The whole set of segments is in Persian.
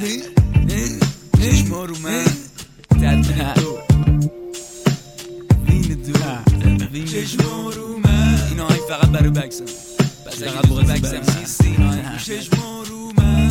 چشما رو من تدوین دو وین دو چشما رو من این آهنگ فقط برای بکسم فقط بغل بکسم نیستی این آهنگ چشما رو من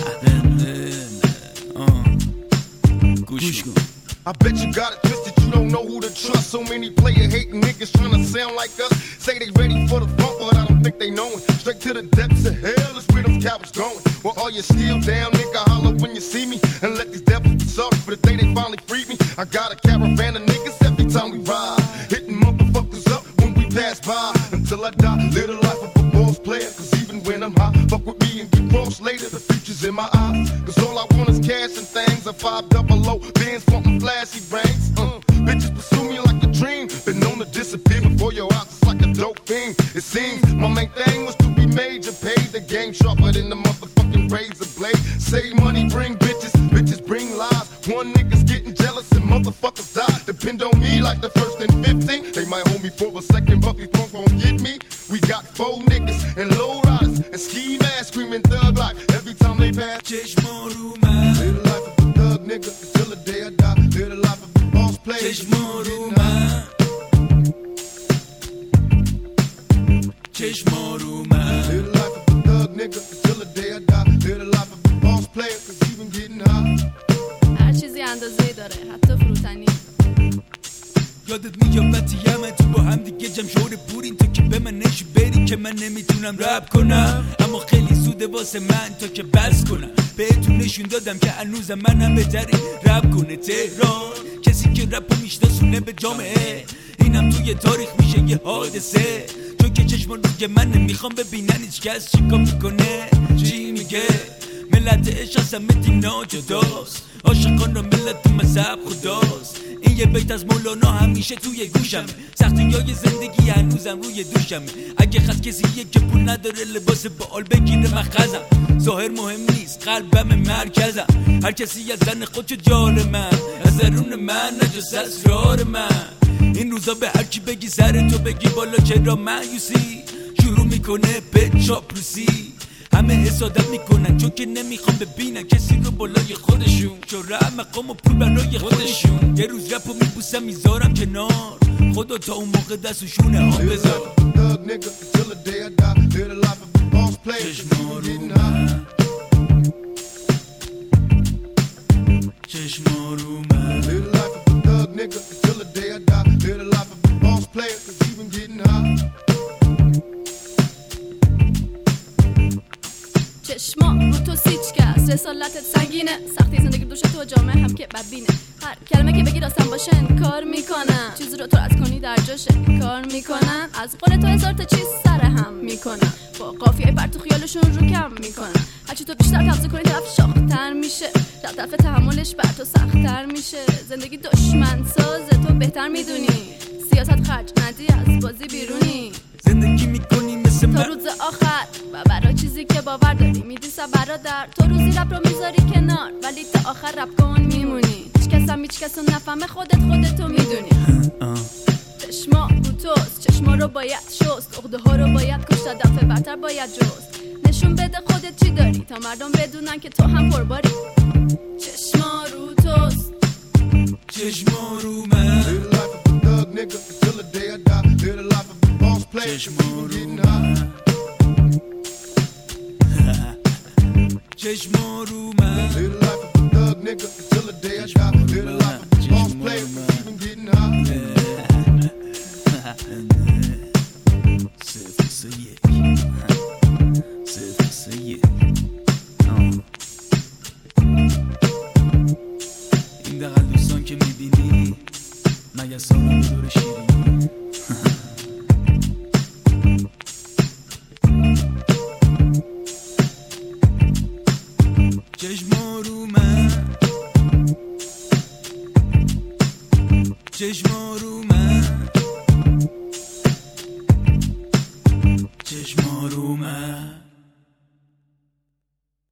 گوش کن I bet you got it twisted, you don't know who to trust. So many player hating niggas trying to sound like us. Say they ready for the bump, but I don't think they know it. Straight to the depths of hell is where them cowards going. Well, all you still down, nigga, holler when you see me. And let these devils be sorry for the day they finally freed me. I got a caravan of niggas every time we ride. Hitting motherfuckers up when we pass by. Until I die, live the life of a boss player. Cause even when I'm high, fuck with me and get crossed later. The future's in my eyes. Cause all I want is cash and things. A 500 Benz funkin' flashy brains. Bitches pursue me like a dream. Been known to disappear before your eyes. It's like a dope thing. It seems my main thing was to be major. Paid the game sharper than the motherfucking razor blade. Save money, bring bitches. Bitches bring lies. One nigga's getting jealous and motherfuckers die. Depend on me like the first and 15. They might hold me for a second, but these punks won't get me. We got 4 niggas and low riders and ski masks screaming thug life every time they pass. چشما رو من Live the life of a thug nigga until the day I die. Live the life of a boss player. چشما رو من چشما رو من Live the life of a thug nigga until the day I die. Live the life of a boss player, cause even getting high. هر چیزی اندازه‌ای داره، حتی فروتنی. یادت نیابتی همه تو با هم دیگه جمع شور پورین تا که به من نشو بری که من نمیتونم رپ کنم. اما خیلی سوده واسه من تا که بس کنم. بهتون نشون دادم که هنوزم منم بهتری رپ کنه. تهران کسی که رپو میشناسونه به جامعه، اینم توی تاریخ میشه یه حادثه. چون که چشمان روی من نمیخوام ببینن هیچ کس چیکار میکنه چی میگه. ملت عشق از همه دینا جداست، عاشقان را ملت مذهب خداست. این یه بیت از مولانا همیشه توی گوشم. سختیای زندگی هنوزم روی دوشم. اگه خط کسیه که پول نداره لباس بال بگیره مخزم. ظاهر مهم نیست، قلبم مرکزم. هر کسی از زن خودشو جار من، از درون من نجاست اسرار من. این روزا به هر کی بگی سر تو بگی بالا چرا مایوسی شروع میکنه به چاپلوسی. همه حسادت میکنن چون که نمیخوام ببینن کسی رو بالای خودشون. شهرت مقام و پول برای خودشون. یه روز رپو میبوسم میذارم کنار، خدا تا اون موقع دستشونه ها بذار. چشما رو من چشما رو من چشما رو تو سیچ کس، رسالتت سنگینه. سختی زندگی دوش تو جامعه هم که بدبینه. هر کلمه که بگی داستان باشه کار میکنن. چیزی رو تو رد کنی در جاشه کار میکنن. از قول تو هزار تا چیز سر هم میکنن. با قافیه پرتو خیالشون رو کم میکنن. هرچی تو بیشتر تفضیل کنی طرف شاختر میشه. طرف تحملش بر تو سخت‌تر میشه. زندگی دشمن سازه تو بهتر میدونی. سیاست خرج ندی از بازی بیرونی. زندگی میکنی مثل تا روز آخر و برای چیزی که باور داری میدی برادر. تو روزی رپ رو میذاری کنار ولی تا آخر رپ کن میمونی. هیچ کس رو نفهمه خودتو میدونی. چشما رو توست، چشما رو باید شست. عقده ها رو باید کشت، دفعه برتر باید جست. نشون بده خودت چی داری تا مردم بدونن که تو هم پرباری. چشما رو توست، چشما رو من چشما رو من چشما رو من این دقل دوستان که میبینی مگه سالم دور شیرینی. چشما رو من چشما رو